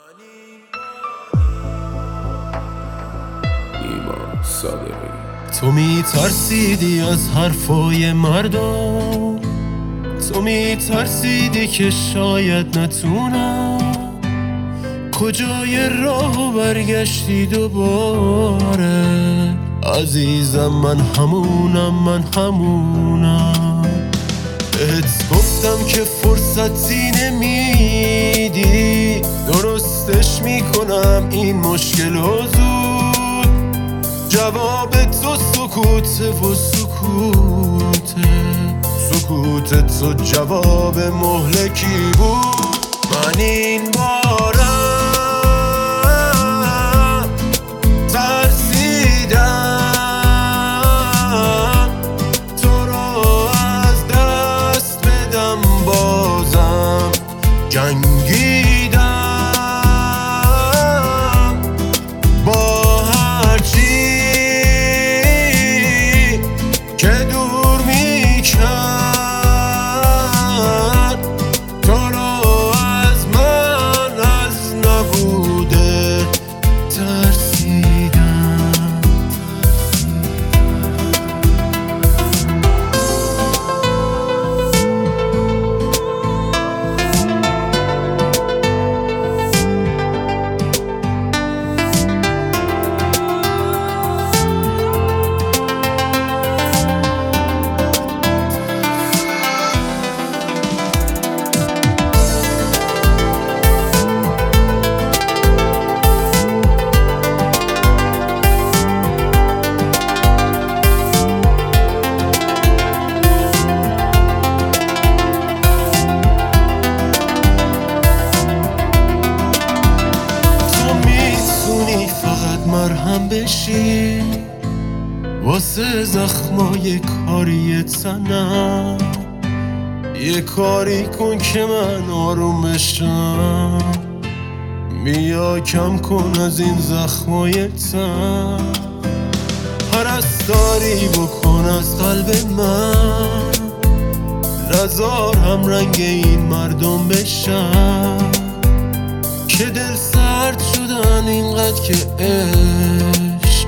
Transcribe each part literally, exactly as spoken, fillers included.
ایمان صادقی. تو میترسیدی از حرفای مردم، تو میترسیدی که شاید نتونم. کجای راهو برگشتی دوباره عزیزم، من همونم من همونم. بهت گفتم که فرصتی نمیدی، درستش میکنم این مشکل و زود. جواب تو سکوته و سکوته، سکوت تو جواب مهلکی بود. من این بارم ترسیدم تو رو از دست بدم، بازم جنگیدم با هرچی که دور میکرد تو رو از من، از نبوده ترسیدم. فقط مرهم بشی واسه زخمای کاری تنم، یه کاری کن که من آروم بشم. بیا کم کن از این زخمای تن، پرستاری بکن از قلب من. نزار هم رنگ این مردم بشن که دل سرد شدن اینقدر که عشق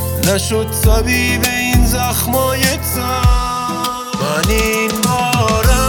نشد طبیب این زخمای تن. من این بارم